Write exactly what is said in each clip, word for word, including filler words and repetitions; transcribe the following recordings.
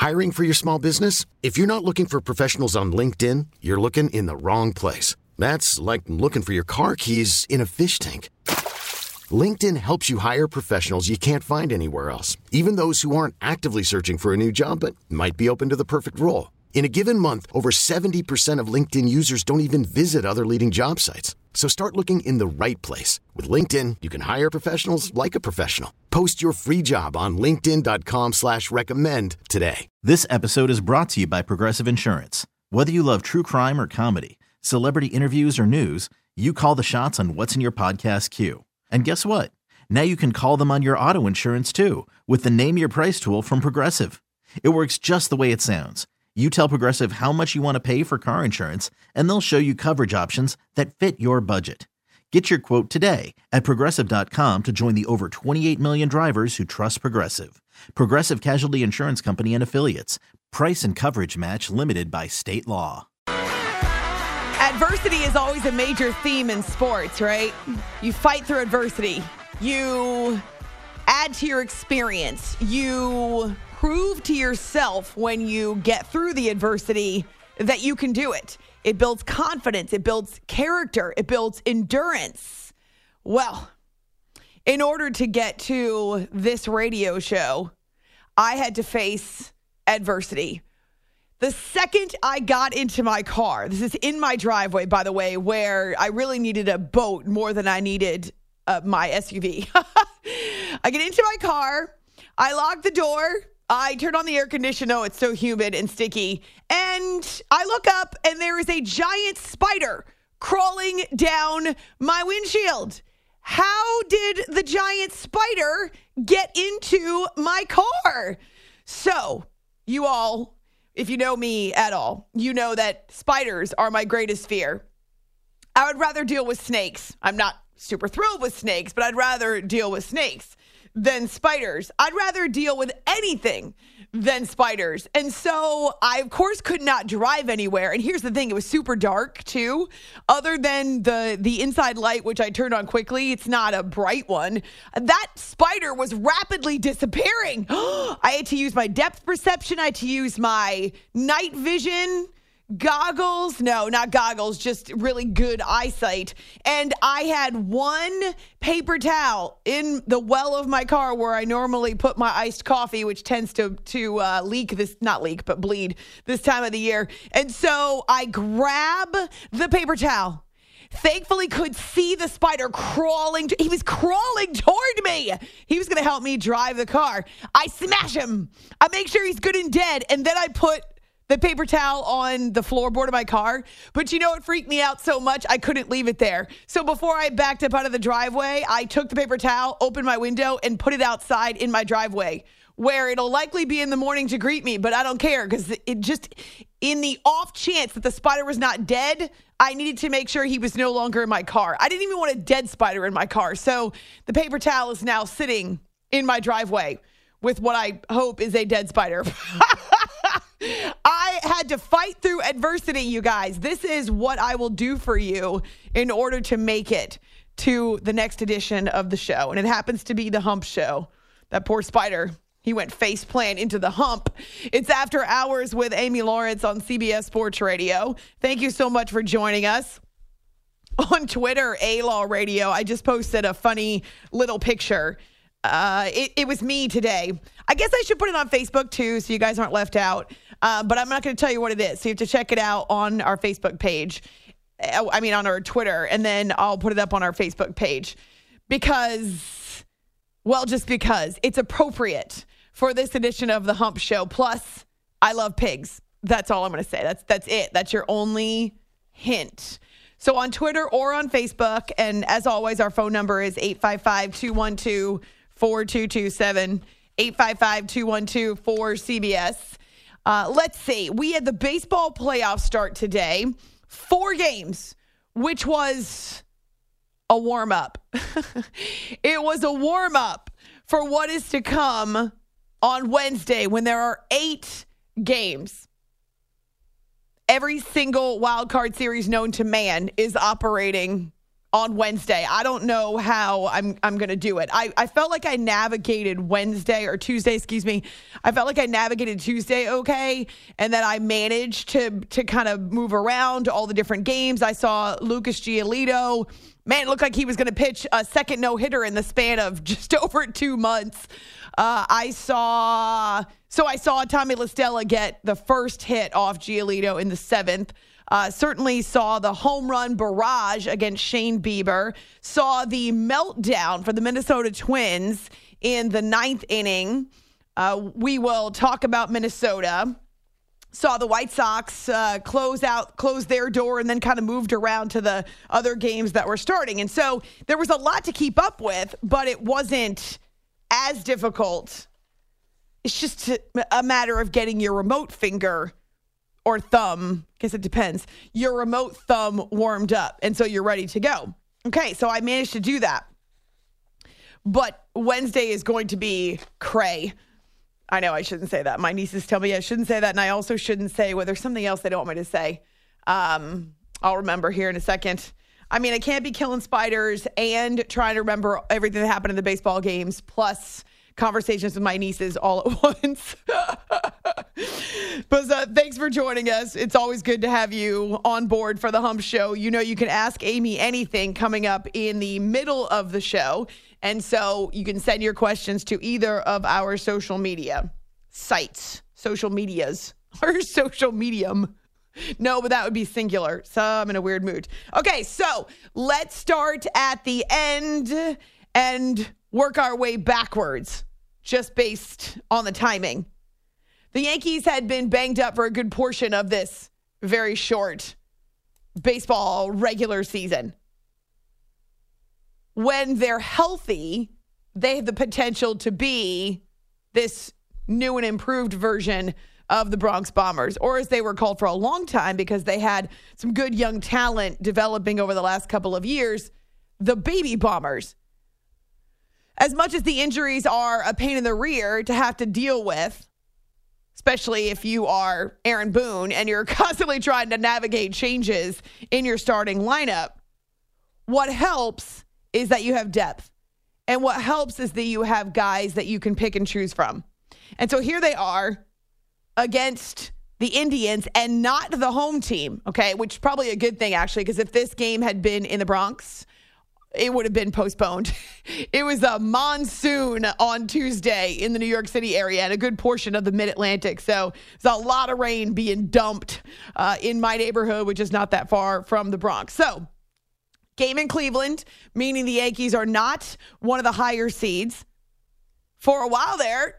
Hiring for your small business? If you're not looking for professionals on LinkedIn, you're looking in the wrong place. That's like looking for your car keys in a fish tank. LinkedIn helps you hire professionals you can't find anywhere else, even those who aren't actively searching for a new job but might be open to the perfect role. In a given month, over seventy percent of LinkedIn users don't even visit other leading job sites. So start looking in the right place. With LinkedIn, you can hire professionals like a professional. Post your free job on linkedin dot com slash recommend today. This episode is brought to you by Progressive Insurance. Whether you love true crime or comedy, celebrity interviews or news, you call the shots on what's in your podcast queue. And guess what? Now you can call them on your auto insurance too with the Name Your Price tool from Progressive. It works just the way it sounds. You tell Progressive how much you want to pay for car insurance, and they'll show you coverage options that fit your budget. Get your quote today at progressive dot com to join the over twenty-eight million drivers who trust Progressive. Progressive Casualty Insurance Company and Affiliates. Price and coverage match limited by state law. Adversity is always a major theme in sports, right? You fight through adversity. You add to your experience. You prove to yourself when you get through the adversity that you can do it. It builds confidence. It builds character. It builds endurance. Well, in order to get to this radio show, I had to face adversity. The second I got into my car, this is in my driveway, by the way, where I really needed a boat more than I needed uh, my S U V. I get into my car. I lock the door. I turn on the air conditioner. Oh, it's so humid and sticky. And I look up, and there is a giant spider crawling down my windshield. How did the giant spider get into my car? So, you all, if you know me at all, you know that spiders are my greatest fear. I would rather deal with snakes. I'm not super thrilled with snakes, but I'd rather deal with snakes than spiders. I'd rather deal with anything than spiders. And so I, of course, could not drive anywhere. And here's the thing. It was super dark, too. Other than the, the inside light, which I turned on quickly, it's not a bright one. That spider was rapidly disappearing. I had to use my depth perception. I had to use my night vision goggles. No, not goggles, just really good eyesight. And I had one paper towel in the well of my car where I normally put my iced coffee, which tends to, to uh, leak this, not leak, but bleed this time of the year. And so I grab the paper towel. Thankfully could see the spider crawling. He was crawling toward me. He was going to help me drive the car. I smash him. I make sure he's good and dead. And then I put the paper towel on the floorboard of my car. But you know, it freaked me out so much, I couldn't leave it there. So before I backed up out of the driveway, I took the paper towel, opened my window, and put it outside in my driveway, where it'll likely be in the morning to greet me, but I don't care, because it just, in the off chance that the spider was not dead, I needed to make sure he was no longer in my car. I didn't even want a dead spider in my car. So the paper towel is now sitting in my driveway with what I hope is a dead spider. I had to fight through adversity, you guys. This is what I will do for you in order to make it to the next edition of the show. And it happens to be the hump show. That poor spider, he went face plant into the hump. It's After Hours with Amy Lawrence on C B S Sports Radio. Thank you so much for joining us. On Twitter, A-Law Radio, I just posted a funny little picture. Uh, it, it was me today. I guess I should put it on Facebook too, so you guys aren't left out. Uh, but I'm not going to tell you what it is. So you have to check it out on our Facebook page. I mean, on our Twitter. And then I'll put it up on our Facebook page. Because, well, just because. It's appropriate for this edition of The Hump Show. Plus, I love pigs. That's all I'm going to say. That's, that's it. That's your only hint. So on Twitter or on Facebook. And as always, our phone number is eight five five, two one two, four two two seven. eight five five, two one two, four C B S. Uh, let's see. We had the baseball playoff start today. Four games, which was a warm-up. It was a warm-up for what is to come on Wednesday when there are eight games. Every single wild card series known to man is operating on Wednesday. I don't know how I'm I'm going to do it. I, I felt like I navigated Wednesday or Tuesday, excuse me. I felt like I navigated Tuesday okay, and then I managed to to kind of move around all the different games. I saw Lucas Giolito. Man, it looked like he was going to pitch a second no-hitter in the span of just over two months. Uh, I saw, so I saw Tommy La Stella get the first hit off Giolito in the seventh. Uh, certainly saw the home run barrage against Shane Bieber. Saw the meltdown for the Minnesota Twins in the ninth inning. Uh, we will talk about Minnesota. Saw the White Sox uh, close out, close their door, and then kind of moved around to the other games that were starting. And so there was a lot to keep up with, but it wasn't as difficult. It's just a matter of getting your remote finger or thumb, I guess it depends, your remote thumb warmed up. And so you're ready to go. Okay, so I managed to do that. But Wednesday is going to be cray. I know I shouldn't say that. My nieces tell me I shouldn't say that, and I also shouldn't say, well, there's something else they don't want me to say. Um, I'll remember here in a second. I mean, I can't be killing spiders and trying to remember everything that happened in the baseball games, plus conversations with my nieces all at once. But uh, thanks for joining us. It's always good to have you on board for the Hump Show. You know, you can ask Amy anything coming up in the middle of the show. And so you can send your questions to either of our social media sites, social medias, or social medium. No, but that would be singular. So I'm in a weird mood. Okay, so let's start at the end and work our way backwards, just based on the timing. The Yankees had been banged up for a good portion of this very short baseball regular season. When they're healthy, they have the potential to be this new and improved version of the Bronx Bombers, or as they were called for a long time because they had some good young talent developing over the last couple of years, the Baby Bombers. As much as the injuries are a pain in the rear to have to deal with, especially if you are Aaron Boone and you're constantly trying to navigate changes in your starting lineup, what helps is that you have depth. And what helps is that you have guys that you can pick and choose from. And so here they are against the Indians and not the home team, okay, which is probably a good thing, actually, because if this game had been in the Bronx, it would have been postponed. It was a monsoon on Tuesday in the New York City area and a good portion of the Mid-Atlantic. So there's a lot of rain being dumped uh, in my neighborhood, which is not that far from the Bronx. So game in Cleveland, meaning the Yankees are not one of the higher seeds. For a while there,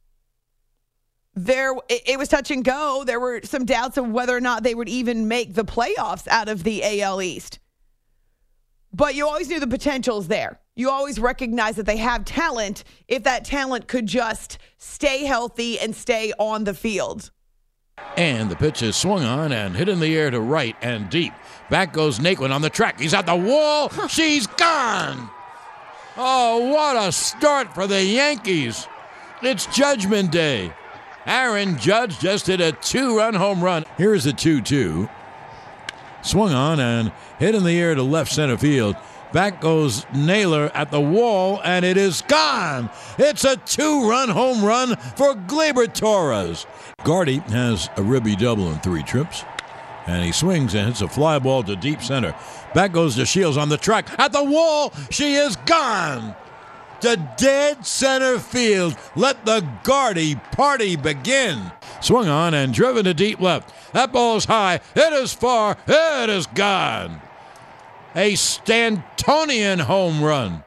there it, it was touch and go. There were some doubts of whether or not they would even make the playoffs out of the A L East. But you always knew the potential is there. You always recognize that they have talent if that talent could just stay healthy and stay on the field. And the pitch is swung on and hit in the air to right and deep. Back goes Naquin on the track. He's at the wall. She's gone. Oh, what a start for the Yankees. It's Judgment Day. Aaron Judge just hit a two-run home run. Here's the two two. Swung on and hit in the air to left center field. Back goes Naylor at the wall, and it is gone. It's a two-run home run for Gleyber Torres. Gardy has a ribby double in three trips, and he swings and hits a fly ball to deep center. Back goes to Shields on the track. At the wall, she is gone. To dead center field. Let the Gardy party begin. Swung on and driven to deep left. That ball is high. It is far. It is gone. A Stantonian home run.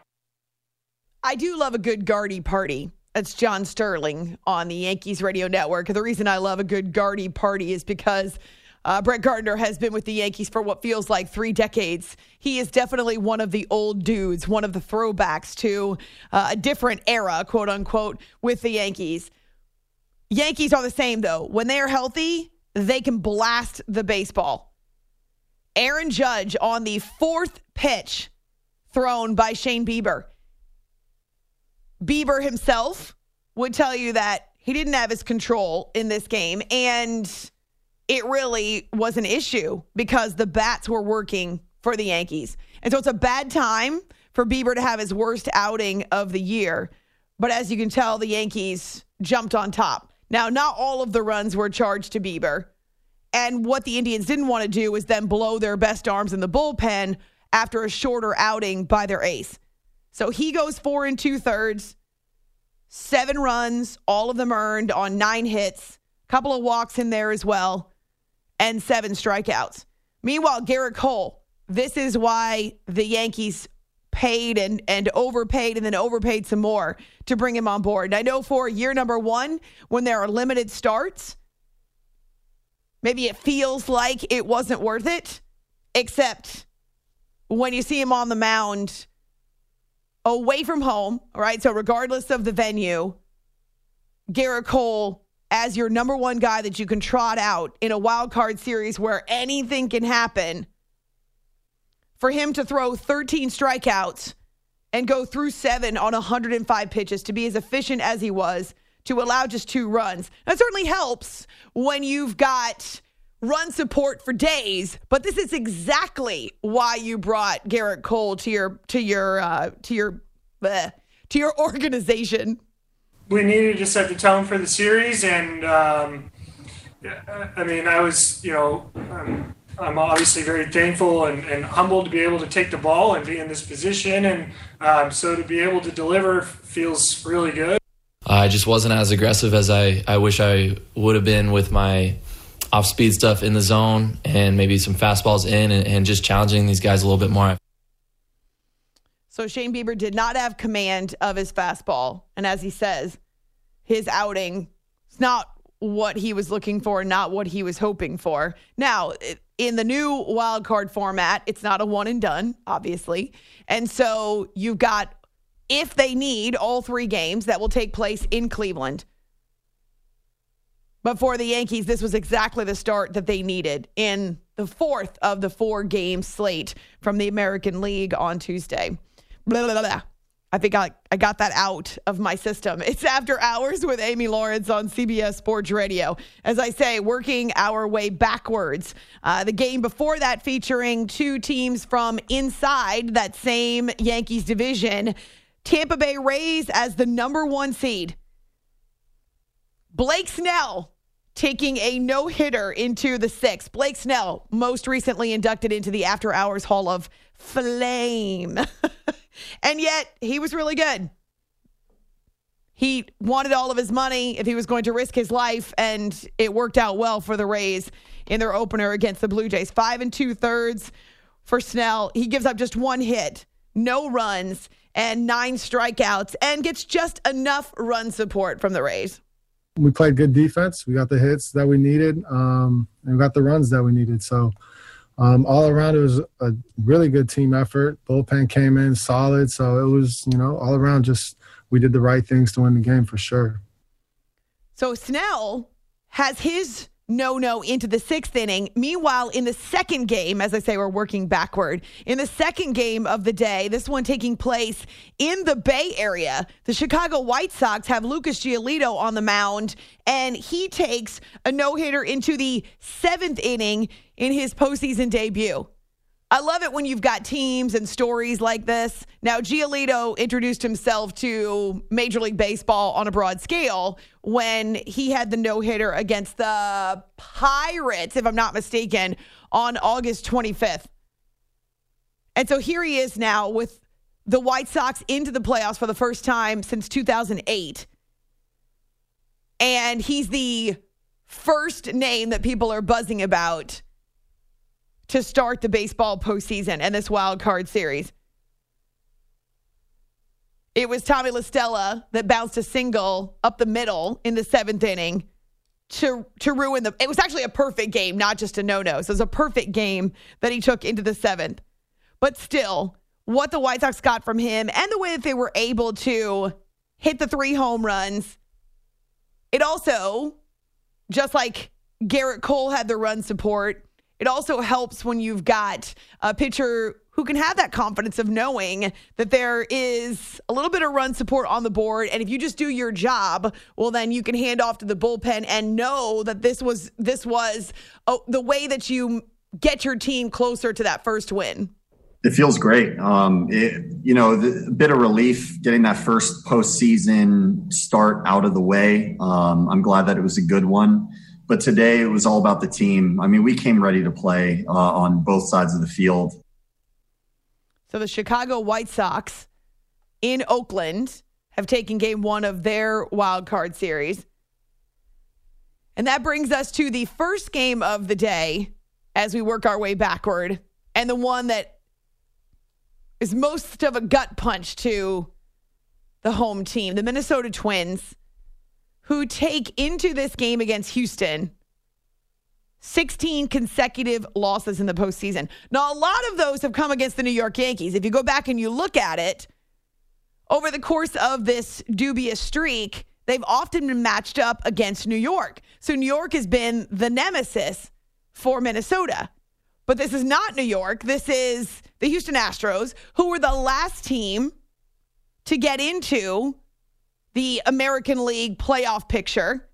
I do love a good Gardy party. That's John Sterling on the Yankees radio network. The reason I love a good Gardy party is because uh, Brett Gardner has been with the Yankees for what feels like three decades. He is definitely one of the old dudes, one of the throwbacks to uh, a different era, quote unquote, with the Yankees. Yankees are the same, though. When they are healthy, they can blast the baseball. Aaron Judge on the fourth pitch thrown by Shane Bieber. Bieber himself would tell you that he didn't have his control in this game, and it really was an issue because the bats were working for the Yankees. And so it's a bad time for Bieber to have his worst outing of the year. But as you can tell, the Yankees jumped on top. Now, not all of the runs were charged to Bieber. And what the Indians didn't want to do was then blow their best arms in the bullpen after a shorter outing by their ace. So he goes four and two thirds, seven runs, all of them earned on nine hits, a couple of walks in there as well, and seven strikeouts. Meanwhile, Gerrit Cole, this is why the Yankees paid and, and overpaid and then overpaid some more to bring him on board. And I know for year number one, when there are limited starts, maybe it feels like it wasn't worth it, except when you see him on the mound away from home, all right? So regardless of the venue, Gerrit Cole as your number one guy that you can trot out in a wild card series where anything can happen, for him to throw thirteen strikeouts and go through seven on one hundred five pitches, to be as efficient as he was, to allow just two runs. That certainly helps when you've got run support for days, but this is exactly why you brought Gerrit Cole to your to your uh, to your bleh, to your organization. We needed to set the tone for the series, and um, I mean, I was, you know, I'm, I'm obviously very thankful and, and humbled to be able to take the ball and be in this position, and um, so to be able to deliver feels really good. I just wasn't as aggressive as I, I wish I would have been with my off-speed stuff in the zone and maybe some fastballs in and, and just challenging these guys a little bit more. So Shane Bieber did not have command of his fastball. And as he says, his outing is not what he was looking for, not what he was hoping for. Now, in the new wild card format, it's not a one and done, obviously. And so you've got, if they need, all three games that will take place in Cleveland. But for the Yankees, this was exactly the start that they needed in the fourth of the four-game slate from the American League on Tuesday. Blah, blah, blah. I think I, I got that out of my system. It's After Hours with Amy Lawrence on C B S Sports Radio. As I say, working our way backwards. Uh, the game before that featuring two teams from inside that same Yankees division. Tampa Bay Rays as the number one seed. Blake Snell taking a no-hitter into the sixth. Blake Snell, most recently inducted into the After Hours Hall of Flame. And yet, he was really good. He wanted all of his money if he was going to risk his life, and it worked out well for the Rays in their opener against the Blue Jays. Five and two-thirds for Snell. He gives up just one hit, no runs, and nine strikeouts, and gets just enough run support from the Rays. We played good defense. We got the hits that we needed, um, and we got the runs that we needed. So um, all around, it was a really good team effort. Bullpen came in solid. So it was, you know, all around just we did the right things to win the game for sure. So Snell has his no-no into the sixth inning. Meanwhile, in the second game, as I say, we're working backward. In the second game of the day, this one taking place in the Bay Area, the Chicago White Sox have Lucas Giolito on the mound, and he takes a no-hitter into the seventh inning in his postseason debut. I love it when you've got teams and stories like this. Now, Giolito introduced himself to Major League Baseball on a broad scale when he had the no-hitter against the Pirates, if I'm not mistaken, on August twenty-fifth. And so here he is now with the White Sox into the playoffs for the first time since two thousand eight. And he's the first name that people are buzzing about to start the baseball postseason and this wild card series. It was Tommy La Stella that bounced a single up the middle in the seventh inning to to ruin the... It was actually a perfect game, not just a no-no. So it was a perfect game that he took into the seventh. But still, what the White Sox got from him and the way that they were able to hit the three home runs, it also, just like Gerrit Cole had the run support, it also helps when you've got a pitcher who can have that confidence of knowing that there is a little bit of run support on the board. And if you just do your job, well, then you can hand off to the bullpen and know that this was this was oh, the way that you get your team closer to that first win. It feels great. Um, it, you know, the, a bit of relief getting that first postseason start out of the way. Um, I'm glad that it was a good one. But today it was all about the team. I mean, we came ready to play uh, on both sides of the field. So the Chicago White Sox in Oakland have taken game one of their wild card series. And that brings us to the first game of the day as we work our way backward, and the one that is most of a gut punch to the home team, the Minnesota Twins, who take into this game against Houston sixteen consecutive losses in the postseason. Now, a lot of those have come against the New York Yankees. If you go back and you look at it, over the course of this dubious streak, they've often been matched up against New York. So New York has been the nemesis for Minnesota. But this is not New York. This is the Houston Astros, who were the last team to get into the American League playoff picture.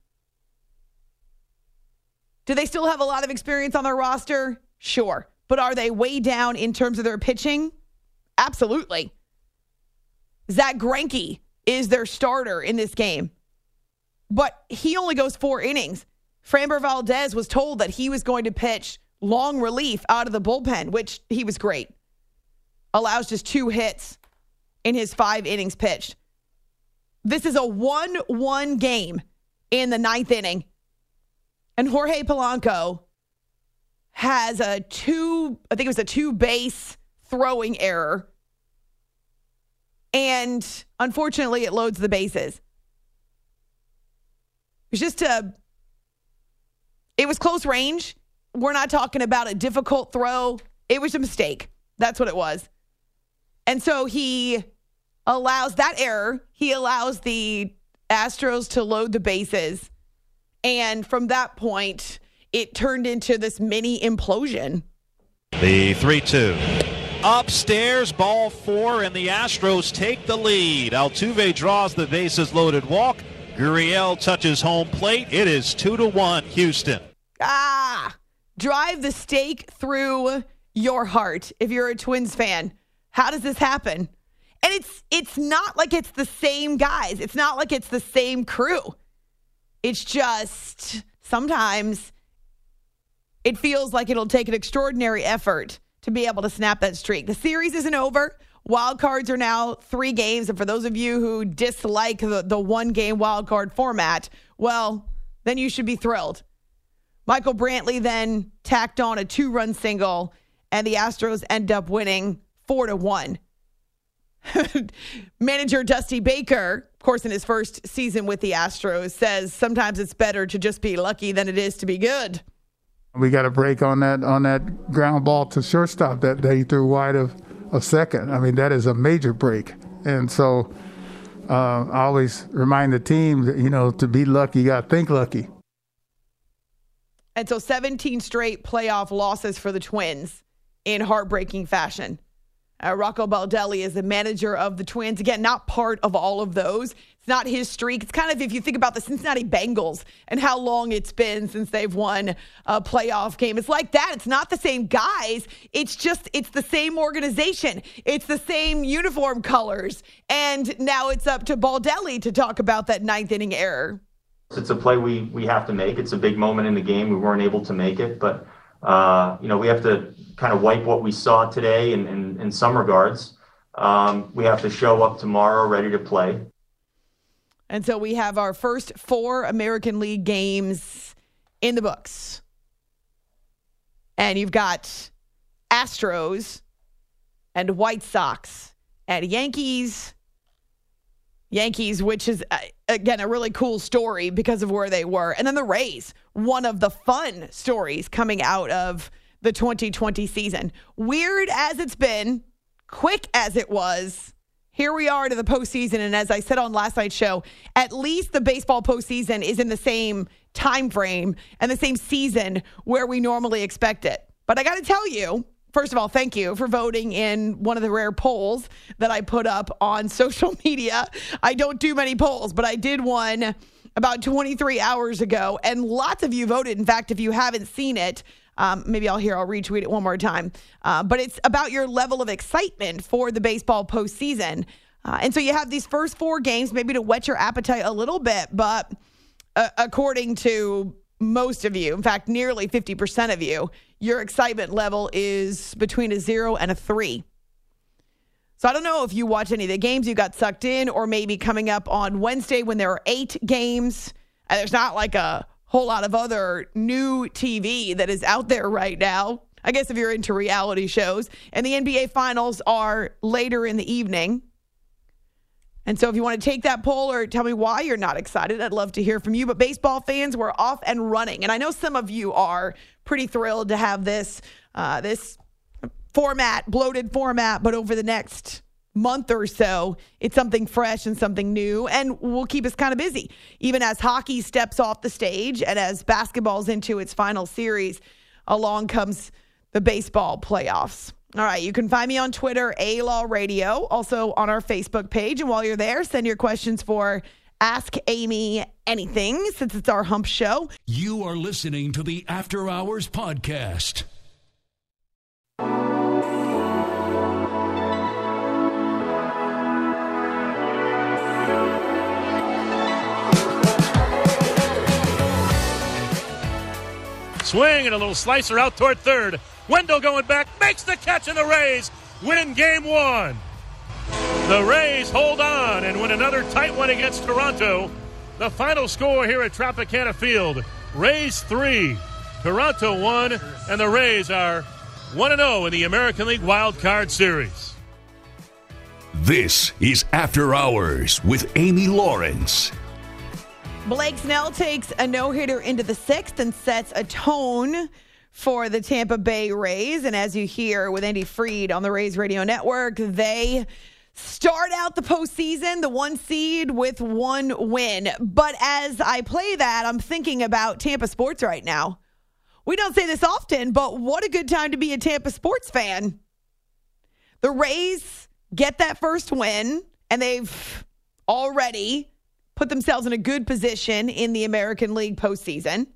Do they still have a lot of experience on their roster? Sure. But are they way down in terms of their pitching? Absolutely. Zach Greinke is their starter in this game, but he only goes four innings. Framber Valdez was told that he was going to pitch long relief out of the bullpen, which he was great. Allows just two hits in his five innings pitched. This is a one one game in the ninth inning, and Jorge Polanco has a two, I think it was a two base throwing error. And unfortunately, it loads the bases. It's just a, it was close range. We're not talking about a difficult throw. It was a mistake. That's what it was. And so he allows that error. He allows the Astros to load the bases. And from that point, it turned into this mini implosion. The three two. Upstairs, ball four, and the Astros take the lead. Altuve draws the bases loaded walk. Gurriel touches home plate. It is two to one, Houston. Ah, drive the stake through your heart if you're a Twins fan. How does this happen? And it's it's not like it's the same guys. It's not like it's the same crew. It's just sometimes it feels like it'll take an extraordinary effort to be able to snap that streak. The series isn't over. Wild cards are now three games. And for those of you who dislike the, the one-game wild card format, well, then you should be thrilled. Michael Brantley then tacked on a two-run single, and the Astros end up winning four to one. Manager Dusty Baker, of course, in his first season with the Astros, says sometimes it's better to just be lucky than it is to be good. We got a break on that on that ground ball to shortstop that they threw wide of, of second. I mean, that is a major break. And so uh, I always remind the team that, you know, to be lucky, you got to think lucky. And so seventeen straight playoff losses for the Twins in heartbreaking fashion. Uh, Rocco Baldelli is the manager of the Twins. Again, not part of all of those. It's not his streak. It's kind of, if you think about the Cincinnati Bengals and how long it's been since they've won a playoff game. It's like that. It's not the same guys. It's just, it's the same organization. It's the same uniform colors. And now it's up to Baldelli to talk about that ninth inning error. It's a play we, we have to make. It's a big moment in the game. We weren't able to make it, but uh, you know, we have to kind of wipe what we saw today in, in, in some regards. Um, we have to show up tomorrow ready to play. And so we have our first four American League games in the books. And you've got Astros and White Sox and Yankees. Yankees, which is, uh, again, a really cool story because of where they were. And then the Rays, one of the fun stories coming out of the twenty twenty season. Weird as it's been, quick as it was, here we are to the postseason. And as I said on last night's show, at least the baseball postseason is in the same time frame and the same season where we normally expect it. But I got to tell you, first of all, thank you for voting in one of the rare polls that I put up on social media. I don't do many polls, but I did one about twenty-three hours ago, and lots of you voted. In fact, if you haven't seen it, um, maybe I'll hear, I'll retweet it one more time. Uh, but it's about your level of excitement for the baseball postseason. Uh, and so you have these first four games, maybe to whet your appetite a little bit, but uh, according to most of you, in fact, nearly fifty percent of you, your excitement level is between a zero and a three. So I don't know if you watch any of the games, you got sucked in, or maybe coming up on Wednesday when there are eight games, and there's not like a whole lot of other new T V that is out there right now. I guess if you're into reality shows. And the N B A Finals are later in the evening. And so if you want to take that poll or tell me why you're not excited, I'd love to hear from you. But baseball fans, we're off and running. And I know some of you are pretty thrilled to have this uh, this format, bloated format, but over the next month or so, it's something fresh and something new, and will keep us kind of busy. Even as hockey steps off the stage and as basketball's into its final series, along comes the baseball playoffs. All right, you can find me on Twitter, A-Law Radio, also on our Facebook page. And while you're there, send your questions for Ask Amy Anything, since it's our hump show. You are listening to the After Hours Podcast. Swing and a little slicer out toward third. Wendell going back, makes the catch, and the Rays win game one. The Rays hold on and win another tight one against Toronto. The final score here at Tropicana Field, Rays three, Toronto one, and the Rays are one and oh in the American League Wild Card Series. This is After Hours with Amy Lawrence. Blake Snell takes a no-hitter into the sixth and sets a tone for the Tampa Bay Rays. And as you hear with Andy Freed on the Rays Radio Network, they start out the postseason, the one seed, with one win. But as I play that, I'm thinking about Tampa sports right now. We don't say this often, but what a good time to be a Tampa sports fan. The Rays get that first win, and they've already put themselves in a good position in the American League postseason.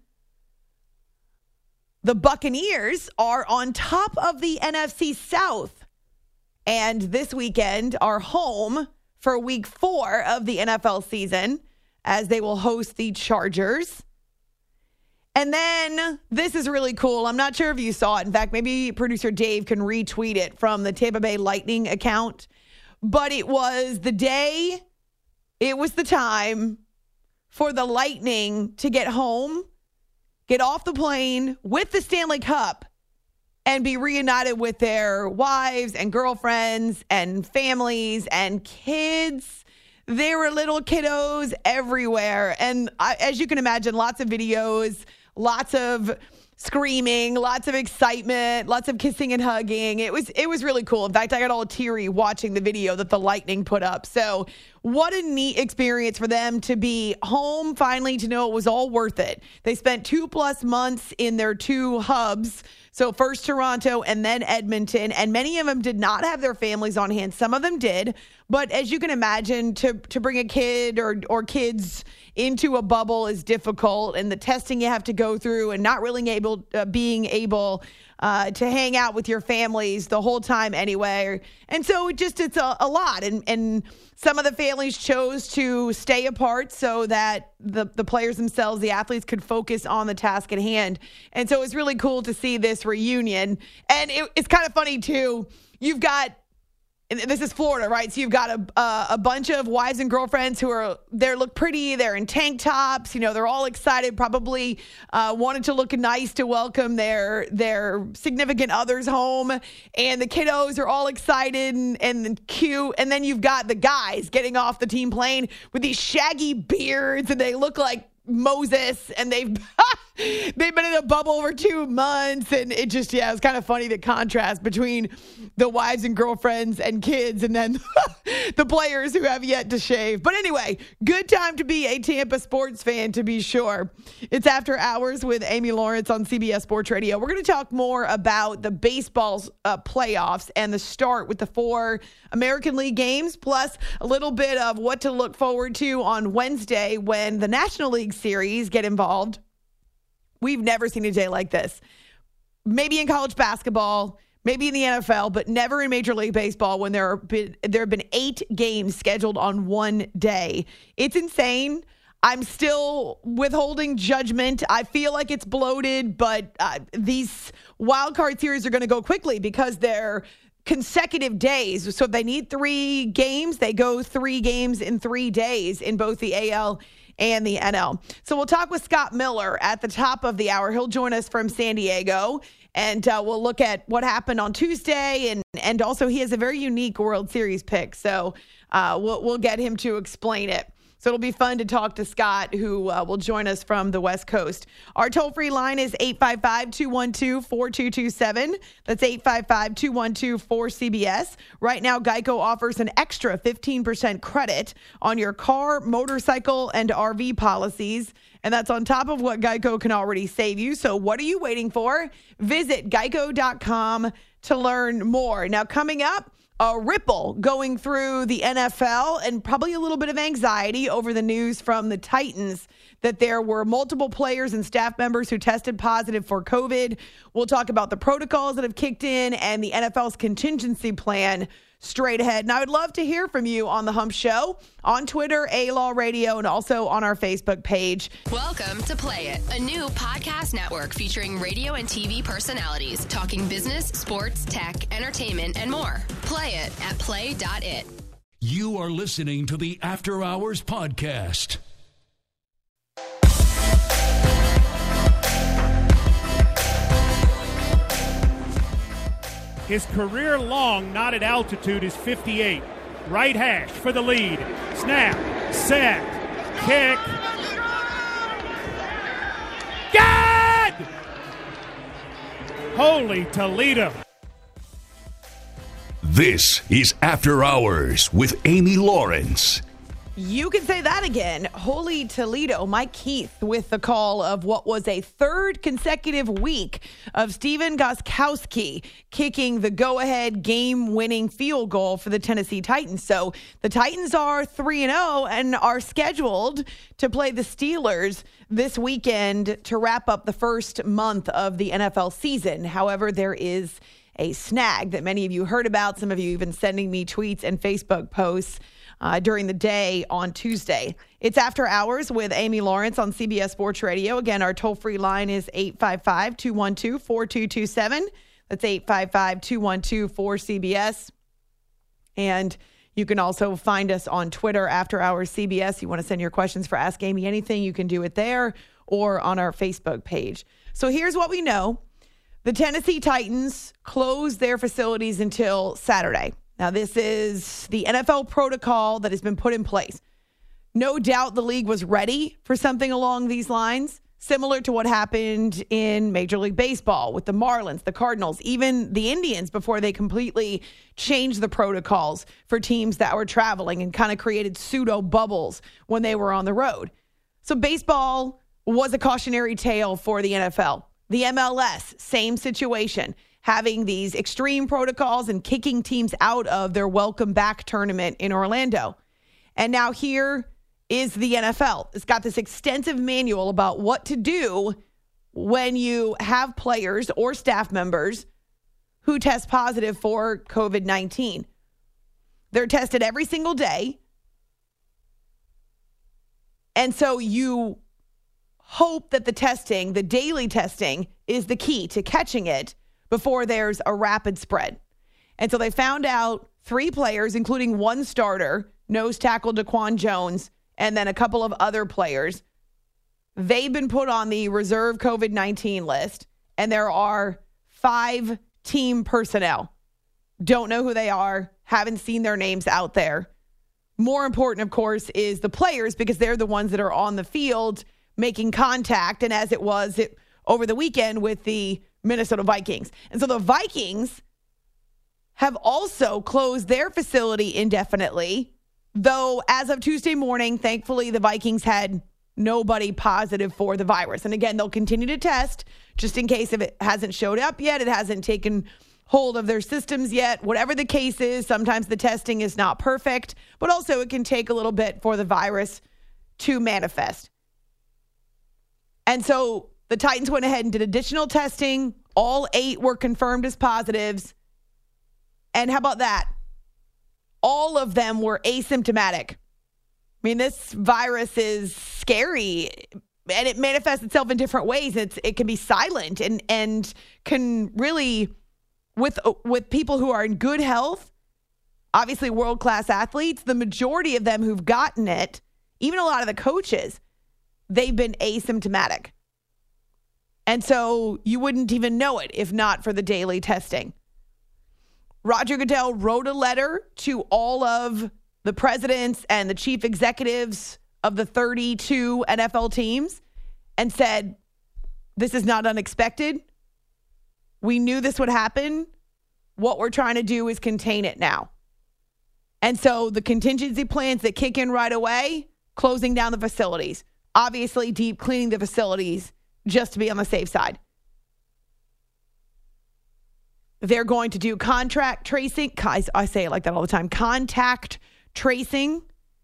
The Buccaneers are on top of the N F C South, and this weekend are home for week four of the N F L season as they will host the Chargers. And then this is really cool. I'm not sure if you saw it. In fact, maybe producer Dave can retweet it from the Tampa Bay Lightning account. But it was the day, it was the time for the Lightning to get home, get off the plane with the Stanley Cup, and be reunited with their wives and girlfriends and families and kids. There were little kiddos everywhere. And I, as you can imagine, lots of videos, lots of screaming, lots of excitement, lots of kissing and hugging. It was it was really cool. In fact, I got all teary watching the video that the Lightning put up. So what a neat experience for them to be home finally, to know it was all worth it. They spent two plus months in their two hubs. So first Toronto and then Edmonton, and many of them did not have their families on hand. Some of them did, but as you can imagine, to to bring a kid or or kids into a bubble is difficult, and the testing you have to go through, and not really able uh, being able uh, to hang out with your families the whole time anyway. And so it just it's a, a lot, and and some of the families chose to stay apart so that the, the players themselves, the athletes, could focus on the task at hand. And so it's really cool to see this reunion. And it, it's kind of funny, too. You've got, and this is Florida, right? So you've got a, uh, a bunch of wives and girlfriends who are, they look pretty. They're in tank tops. You know, they're all excited, probably uh, wanted to look nice to welcome their their significant others home. And the kiddos are all excited and, and cute. And then you've got the guys getting off the team plane with these shaggy beards, and they look like Moses, and they've They've been in a bubble for two months, and it just, yeah, it's kind of funny, the contrast between the wives and girlfriends and kids and then the players who have yet to shave. But anyway, good time to be a Tampa sports fan, to be sure. It's After Hours with Amy Lawrence on C B S Sports Radio. We're going to talk more about the baseball's uh, playoffs and the start with the four American League games, plus a little bit of what to look forward to on Wednesday when the National League Series get involved. We've never seen a day like this. Maybe in college basketball, maybe in the N F L, but never in Major League Baseball when there have been, there have been eight games scheduled on one day. It's insane. I'm still withholding judgment. I feel like it's bloated, but uh, these wild card series are going to go quickly because they're consecutive days. So if they need three games, they go three games in three days in both the A L and the N L. So we'll talk with Scott Miller at the top of the hour. He'll join us from San Diego, and uh, we'll look at what happened on Tuesday, and and also he has a very unique World Series pick. So uh, we'll we'll get him to explain it. So it'll be fun to talk to Scott, who uh, will join us from the West Coast. Our toll-free line is eight five five, two one two, four two two seven. That's eight five five, two one two, four C B S. Right now, Geico offers an extra fifteen percent credit on your car, motorcycle, and R V policies. And that's on top of what Geico can already save you. So what are you waiting for? Visit geico dot com to learn more. Now, coming up, a ripple going through the N F L and probably a little bit of anxiety over the news from the Titans that there were multiple players and staff members who tested positive for COVID. We'll talk about the protocols that have kicked in and the N F L's contingency plan straight ahead. And I would love to hear from you on The Hump Show, on Twitter, A-Law Radio, and also on our Facebook page. Welcome to Play It, a new podcast network featuring radio and T V personalities talking business, sports, tech, entertainment, and more. Play it at play dot it. You are listening to the After Hours Podcast. His career-long knotted altitude is fifty-eight. Right hash for the lead. Snap, set, kick. God! Holy Toledo. This is After Hours with Amy Lawrence. You can say that again. Holy Toledo. Mike Keith with the call of what was a third consecutive week of Stephen Gostkowski kicking the go-ahead game-winning field goal for the Tennessee Titans. So the Titans are three and oh and are scheduled to play the Steelers this weekend to wrap up the first month of the N F L season. However, there is a snag that many of you heard about. Some of you even sending me tweets and Facebook posts Uh, during the day on Tuesday. It's After Hours with Amy Lawrence on C B S Sports Radio. Again, our toll-free line is eight five five, two one two, four two two seven. That's eight five five, two one two, four C B S. And you can also find us on Twitter, After Hours C B S. You want to send your questions for Ask Amy Anything, you can do it there or on our Facebook page. So here's what we know. The Tennessee Titans closed their facilities until Saturday. Now, this is the N F L protocol that has been put in place. No doubt the league was ready for something along these lines, similar to what happened in Major League Baseball with the Marlins, the Cardinals, even the Indians before they completely changed the protocols for teams that were traveling and kind of created pseudo bubbles when they were on the road. So baseball was a cautionary tale for the N F L. The M L S, same situation, having these extreme protocols and kicking teams out of their welcome back tournament in Orlando. And now here is the N F L. It's got this extensive manual about what to do when you have players or staff members who test positive for COVID nineteen. They're tested every single day. And so you hope that the testing, the daily testing, is the key to catching it before there's a rapid spread. And so they found out three players, including one starter, nose tackle Daquan Jones, and then a couple of other players. They've been put on the reserve COVID nineteen list, and there are five team personnel. Don't know who they are, haven't seen their names out there. More important, of course, is the players, because they're the ones that are on the field making contact, and as it was it, over the weekend with the Minnesota Vikings. And so the Vikings have also closed their facility indefinitely, though as of Tuesday morning, thankfully, the Vikings had nobody positive for the virus. And again, they'll continue to test just in case if it hasn't showed up yet, it hasn't taken hold of their systems yet. Whatever the case is, sometimes the testing is not perfect, but also it can take a little bit for the virus to manifest. And so the Titans went ahead and did additional testing. All eight were confirmed as positives. And how about that? All of them were asymptomatic. I mean, this virus is scary, and it manifests itself in different ways. It's it can be silent and and can really, with with people who are in good health, obviously world-class athletes, the majority of them who've gotten it, even a lot of the coaches, they've been asymptomatic. And so you wouldn't even know it if not for the daily testing. Roger Goodell wrote a letter to all of the presidents and the chief executives of the thirty-two N F L teams and said, this is not unexpected. We knew this would happen. What we're trying to do is contain it now. And so the contingency plans that kick in right away, closing down the facilities, obviously deep cleaning the facilities just to be on the safe side. They're going to do contract tracing. I say it like that all the time. Contact tracing.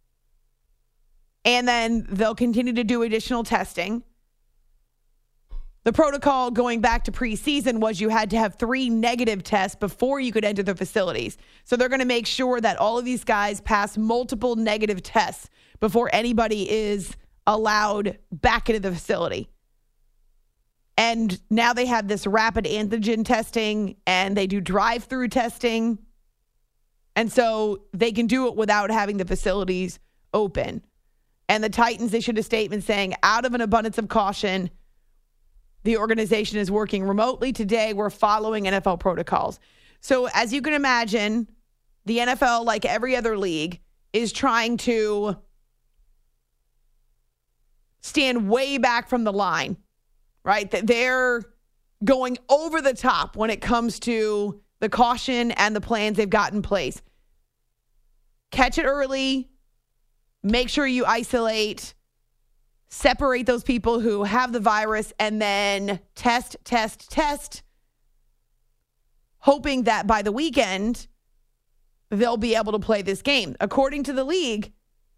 And then they'll continue to do additional testing. The protocol going back to preseason was you had to have three negative tests before you could enter the facilities. So they're going to make sure that all of these guys pass multiple negative tests before anybody is allowed back into the facility. And now they have this rapid antigen testing, and they do drive-through testing. And so they can do it without having the facilities open. And the Titans issued a statement saying, out of an abundance of caution, the organization is working remotely today. We're following N F L protocols. So as you can imagine, the N F L, like every other league, is trying to stand way back from the line. Right? That they're going over the top when it comes to the caution and the plans they've got in place. Catch it early. Make sure you isolate. Separate those people who have the virus and then test, test, test. Hoping that by the weekend, they'll be able to play this game. According to the league,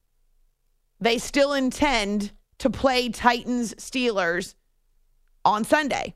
they still intend to play Titans-Steelers on Sunday.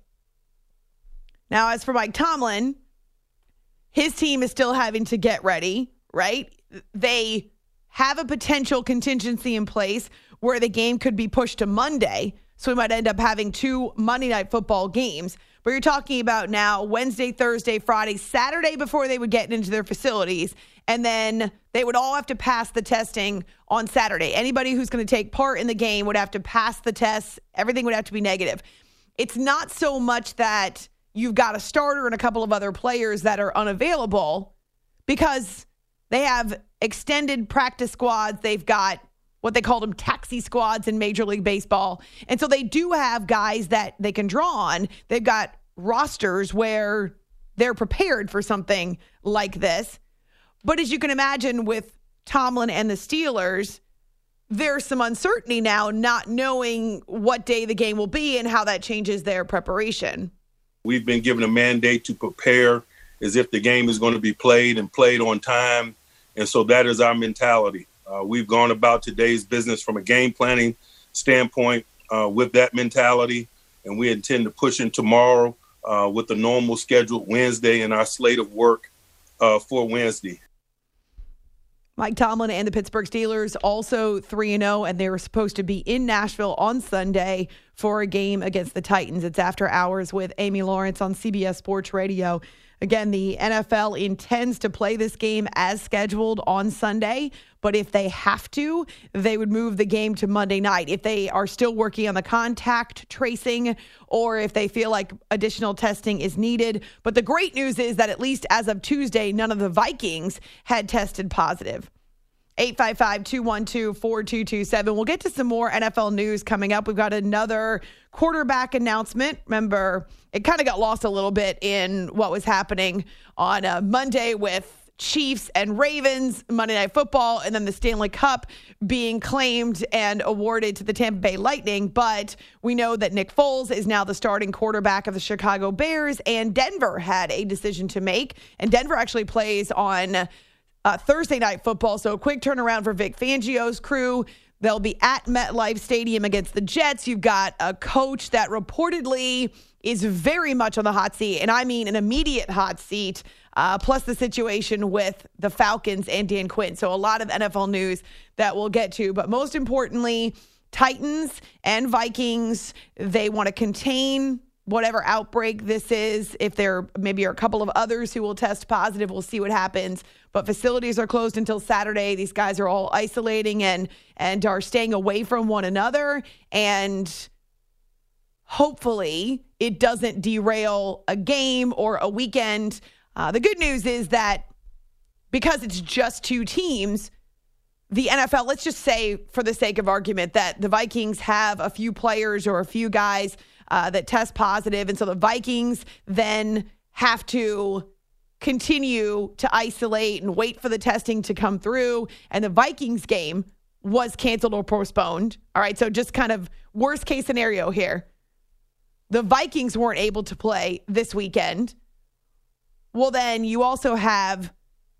Now, as for Mike Tomlin, his team is still having to get ready, right? They have a potential contingency in place where the game could be pushed to Monday, so we might end up having two Monday Night Football games. But you're talking about now Wednesday, Thursday, Friday, Saturday before they would get into their facilities, and then they would all have to pass the testing on Saturday. Anybody who's going to take part in the game would have to pass the tests. Everything would have to be negative. It's not so much that you've got a starter and a couple of other players that are unavailable because they have extended practice squads. They've got what they call them taxi squads in Major League Baseball. And so they do have guys that they can draw on. They've got rosters where they're prepared for something like this. But as you can imagine with Tomlin and the Steelers, there's some uncertainty now, not knowing what day the game will be and how that changes their preparation. We've been given a mandate to prepare as if the game is going to be played and played on time. And so that is our mentality. Uh, we've gone about today's business from a game planning standpoint uh, with that mentality. And we intend to push in tomorrow uh, with the normal scheduled Wednesday and our slate of work uh, for Wednesday. Mike Tomlin and the Pittsburgh Steelers also three and oh, and they were supposed to be in Nashville on Sunday for a game against the Titans. It's After Hours with Amy Lawrence on C B S Sports Radio. Again, the N F L intends to play this game as scheduled on Sunday, but if they have to, they would move the game to Monday night. If they are still working on the contact tracing or if they feel like additional testing is needed. But the great news is that at least as of Tuesday, none of the Vikings had tested positive. eight five five, two one two, four two two seven. We'll get to some more N F L news coming up. We've got another quarterback announcement. Remember, it kind of got lost a little bit in what was happening on uh, Monday with Chiefs and Ravens, Monday Night Football, and then the Stanley Cup being claimed and awarded to the Tampa Bay Lightning. But we know that Nick Foles is now the starting quarterback of the Chicago Bears, and Denver had a decision to make. And Denver actually plays on uh, Thursday Night Football, so a quick turnaround for Vic Fangio's crew. They'll be at MetLife Stadium against the Jets. You've got a coach that reportedly is very much on the hot seat, and I mean an immediate hot seat, uh, plus the situation with the Falcons and Dan Quinn. So a lot of N F L news that we'll get to. But most importantly, Titans and Vikings, they want to contain whatever outbreak this is. If there maybe are a couple of others who will test positive, we'll see what happens. But facilities are closed until Saturday. These guys are all isolating and and are staying away from one another. And hopefully it doesn't derail a game or a weekend. Uh, the good news is that because it's just two teams, the N F L, let's just say for the sake of argument that the Vikings have a few players or a few guys uh, that test positive. And so the Vikings then have to continue to isolate and wait for the testing to come through. And the Vikings game was canceled or postponed. All right, so just kind of worst case scenario here. The Vikings weren't able to play this weekend. Well, then you also have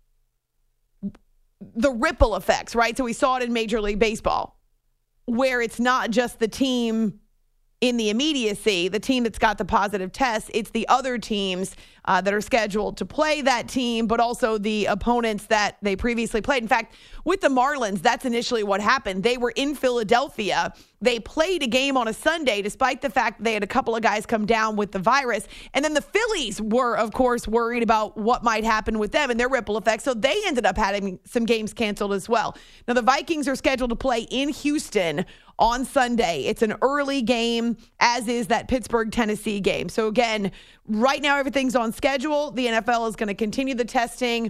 the ripple effects, right? So we saw it in Major League Baseball, where it's not just the team in the immediacy, the team that's got the positive test, it's the other teams uh, that are scheduled to play that team, but also the opponents that they previously played. In fact, with the Marlins, that's initially what happened. They were in Philadelphia. They played a game on a Sunday, despite the fact that they had a couple of guys come down with the virus. And then the Phillies were, of course, worried about what might happen with them and their ripple effects. So they ended up having some games canceled as well. Now, the Vikings are scheduled to play in Houston on Sunday. It's an early game, as is that Pittsburgh, Tennessee game. So again, right now everything's on schedule. The N F L is going to continue the testing.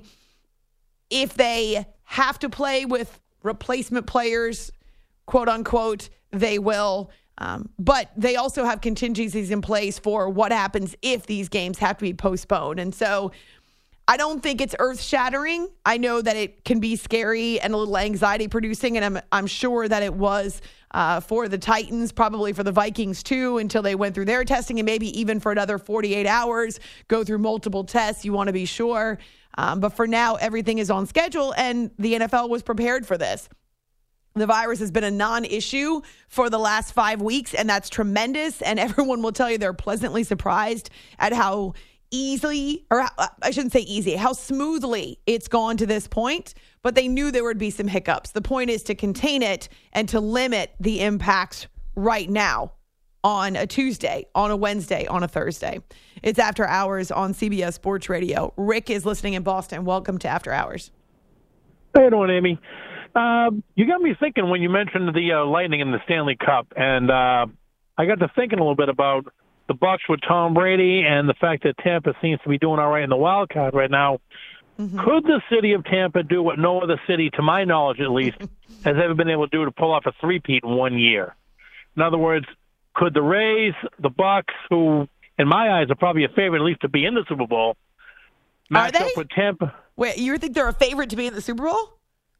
If they have to play with replacement players, quote unquote, they will. Um, but they also have contingencies in place for what happens if these games have to be postponed. And so I don't think it's earth-shattering. I know that it can be scary and a little anxiety-producing, and I'm I'm sure that it was uh, for the Titans, probably for the Vikings too, until they went through their testing, and maybe even for another forty-eight hours, go through multiple tests. You want to be sure. Um, but for now, everything is on schedule, and the N F L was prepared for this. The virus has been a non-issue for the last five weeks, and that's tremendous, and everyone will tell you they're pleasantly surprised at how easily, or I shouldn't say easy, how smoothly it's gone to this point, but they knew there would be some hiccups. The point is to contain it and to limit the impacts right now on a Tuesday, on a Wednesday, on a Thursday. It's After Hours on C B S Sports Radio. Rick is listening in Boston. Welcome to After Hours. How you doing, Amy? Uh, you got me thinking when you mentioned the uh, Lightning in the Stanley Cup, and uh, I got to thinking a little bit about the Bucs with Tom Brady and the fact that Tampa seems to be doing all right in the wild card right now. Mm-hmm. Could the city of Tampa do what no other city, to my knowledge at least, has ever been able to do to pull off a three-peat in one year? In other words, could the Rays, the Bucs, who in my eyes are probably a favorite at least to be in the Super Bowl, match up with Tampa? Wait, you think they're a favorite to be in the Super Bowl?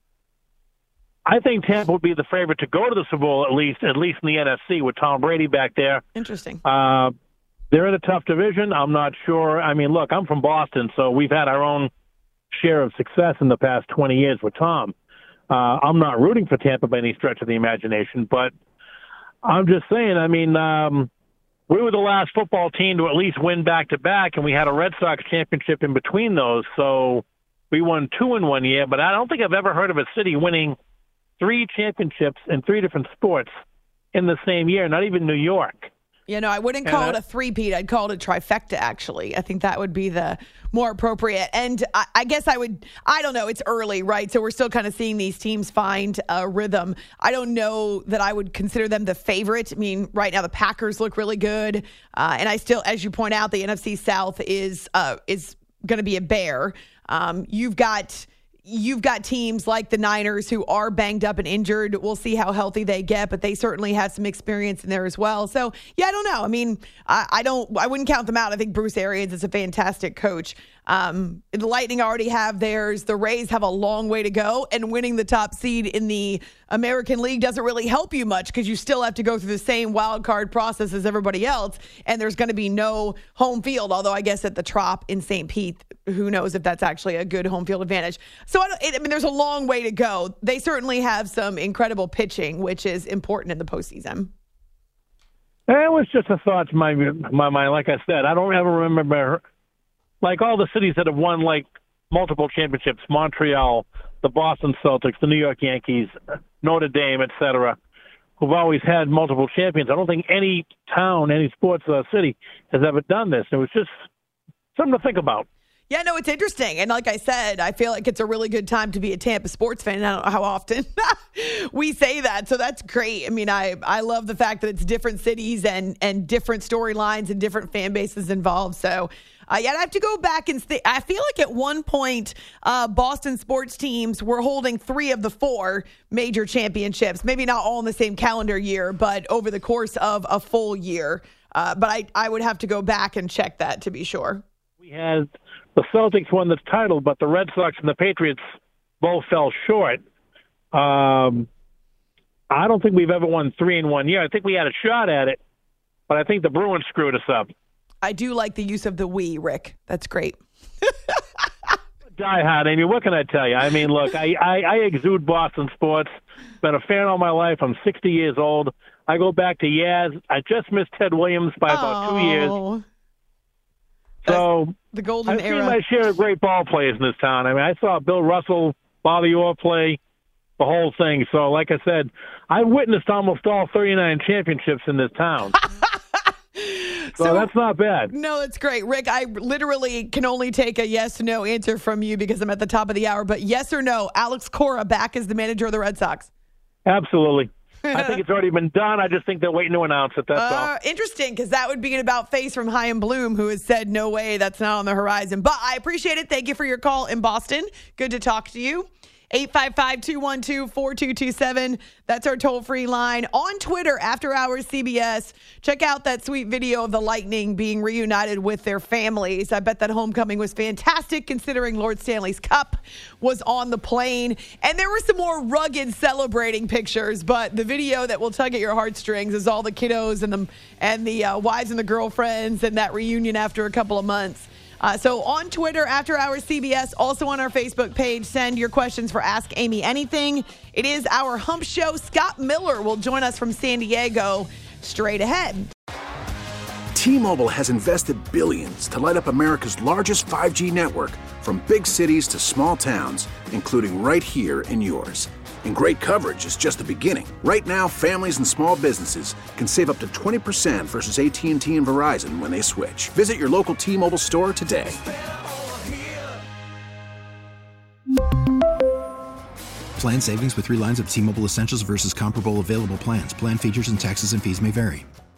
I think Tampa would be the favorite to go to the Super Bowl, at least at least in the N F C with Tom Brady back there. Interesting. Uh, they're in a tough division. I'm not sure. I mean, look, I'm from Boston, so we've had our own share of success in the past twenty years with Tom. Uh, I'm not rooting for Tampa by any stretch of the imagination, but I'm just saying, I mean, um, we were the last football team to at least win back-to-back, and we had a Red Sox championship in between those, so we won two in one year, but I don't think I've ever heard of a city winning three championships in three different sports in the same year, not even New York. You know, I wouldn't call it a three-peat. I'd call it a trifecta, actually. I think that would be the more appropriate. And I, I guess I would, I don't know, it's early, right? So we're still kind of seeing these teams find a rhythm. I don't know that I would consider them the favorite. I mean, right now the Packers look really good. Uh, and I still, as you point out, the N F C South is uh, is going to be a bear. Um, you've got... you've got teams like the Niners who are banged up and injured. We'll see how healthy they get, but they certainly have some experience in there as well. So, yeah, I don't know. I mean, I, I don't, I wouldn't count them out. I think Bruce Arians is a fantastic coach. Um, the Lightning already have theirs. The Rays have a long way to go, and winning the top seed in the American League doesn't really help you much because you still have to go through the same wild card process as everybody else, and there's going to be no home field, although I guess at the Trop in Saint Pete, who knows if that's actually a good home field advantage. So, I, don't, it, I mean, there's a long way to go. They certainly have some incredible pitching, which is important in the postseason. It was just a thought in my, my mind. Like I said, I don't ever remember, like all the cities that have won like multiple championships, Montreal, the Boston Celtics, the New York Yankees, Notre Dame, et cetera, who've always had multiple champions. I don't think any town, any sports uh, city has ever done this. It was just something to think about. Yeah, no, it's interesting. And like I said, I feel like it's a really good time to be a Tampa sports fan. I don't know how often we say that. So that's great. I mean, I, I love the fact that it's different cities and, and different storylines and different fan bases involved. So, uh, yeah, I have to go back and th- I feel like at one point, uh, Boston sports teams were holding three of the four major championships. Maybe not all in the same calendar year, but over the course of a full year. Uh, but I, I would have to go back and check that to be sure. We had the Celtics won the title, but the Red Sox and the Patriots both fell short. Um, I don't think we've ever won three in one year. I think we had a shot at it, but I think the Bruins screwed us up. I do like the use of the we, Rick. That's great. Die hard, Amy. What can I tell you? I mean, look, I, I, I exude Boston sports. Been a fan all my life. I'm sixty years old. I go back to Yaz. I just missed Ted Williams by about oh, two years. So the golden I've era. seen my share of great ball players in this town. I mean, I saw Bill Russell, Bobby Orr play, the whole thing. So, like I said, I witnessed almost all thirty-nine championships in this town. so, so that's not bad. No, that's great. Rick, I literally can only take a yes or no answer from you because I'm at the top of the hour. But yes or no, Alex Cora back as the manager of the Red Sox? Absolutely. I think it's already been done. I just think they're waiting to announce it. That's uh, all. Interesting, because that would be an about face from Chaim Bloom, who has said, no way, that's not on the horizon. But I appreciate it. Thank you for your call in Boston. Good to talk to you. eight five five, two one two, four two two seven. That's our toll-free line. On Twitter, After Hours C B S, check out that sweet video of the Lightning being reunited with their families. I bet that homecoming was fantastic, considering Lord Stanley's Cup was on the plane. And there were some more rugged celebrating pictures, but the video that will tug at your heartstrings is all the kiddos and the, and the uh, wives and the girlfriends and that reunion after a couple of months. Uh, so on Twitter, After Hours C B S, also on our Facebook page, send your questions for Ask Amy Anything. It is our Hump Show. Scott Miller will join us from San Diego straight ahead. T-Mobile has invested billions to light up America's largest five G network, from big cities to small towns, including right here in yours. And great coverage is just the beginning. Right now, families and small businesses can save up to twenty percent versus A T and T and Verizon when they switch. Visit your local T-Mobile store today. Plan savings with three lines of T-Mobile Essentials versus comparable available plans. Plan features and taxes and fees may vary.